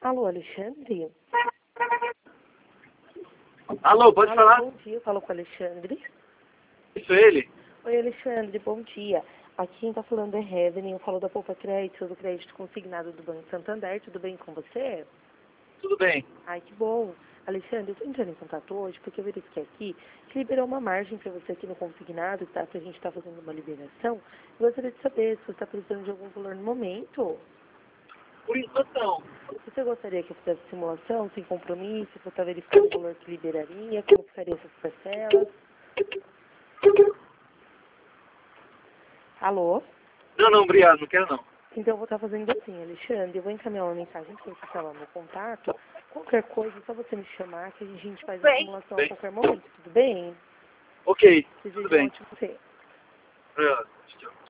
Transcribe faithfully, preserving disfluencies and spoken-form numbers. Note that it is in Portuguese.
Alô, Alexandre? Alô, pode Alô, falar? bom dia, eu falo com o Alexandre. Isso é ele? Oi, Alexandre, bom dia. Aqui quem tá falando é Heaven, eu falo da Poupa Crédito, do crédito consignado do Banco Santander. Tudo bem com você? Tudo bem. Ai, que bom. Alexandre, eu tô entrando em contato hoje porque eu verifiquei aqui que liberou uma margem para você aqui no consignado, tá? Que a gente tá fazendo uma liberação. Eu gostaria de saber se você tá precisando de algum valor no momento. Por enquanto não. Você gostaria que eu fizesse simulação sem compromisso, para estar verificando o valor que liberaria, como ficaria essas parcelas? Alô? Não, não, obrigado, não quero não. Então eu vou estar fazendo assim, Alexandre, eu vou encaminhar uma mensagem para você falar meu contato. Qualquer coisa, é só você me chamar que a gente faz a simulação a Bem, qualquer momento, tudo bem? ok, tudo Desejo um bem. ótimo dia. Obrigado. Tchau.